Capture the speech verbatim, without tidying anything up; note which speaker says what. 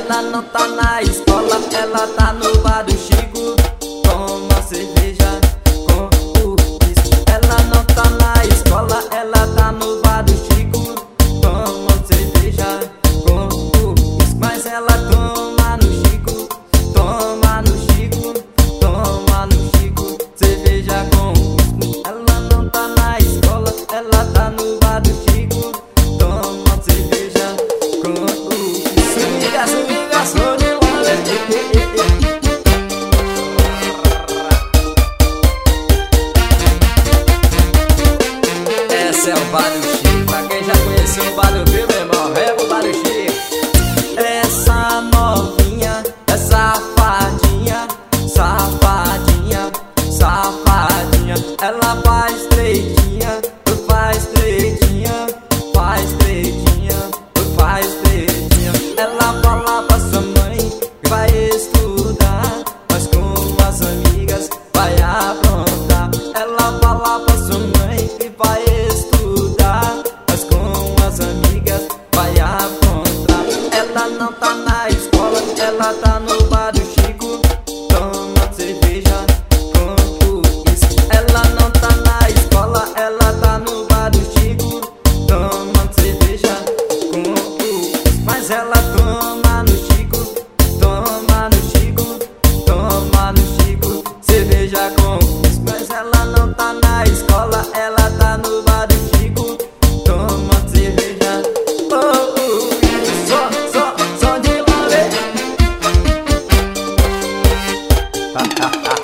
Speaker 1: Ela não tá na escola, ela tá no bar do Chico. Toma cerveja com o uísque. Ela não tá na escola, ela tá no bar do Chico. Toma cerveja com o uísque. Mas ela toma no Chico, toma no Chico, toma no Chico, cerveja com uísque. Ela não tá na escola, ela tá no bar do Chico. Toma cerveja com o uísque. Swinga, swinga, sou de esse é o bar do Chico. Pra quem já conheceu o bar do Rio, meu irmão, vem pro bar do Chico. Essa novinha é safadinha, safadinha, safadinha. Ela faz treitinha, faz treitinha, faz treitinha, faz treitinha. Ela fala pra sua mãe que vai estudar, mas com as amigas vai aprontar. Ela fala pra sua mãe que vai estudar, mas com as amigas vai aprontar. Ela não tá na escola, ela tá no bar do Chico. Toma cerveja com o uísque. Ela não tá na escola, ela tá no bar do Chico. Toma cerveja com o uísque. Mas ela toma no Chico, toma no Chico, toma no Chico, cerveja com o uísque. Mas ela não tá na escola, ela tá no bar do Chico. Toma cerveja com o uísque. Só, só, só de rolê.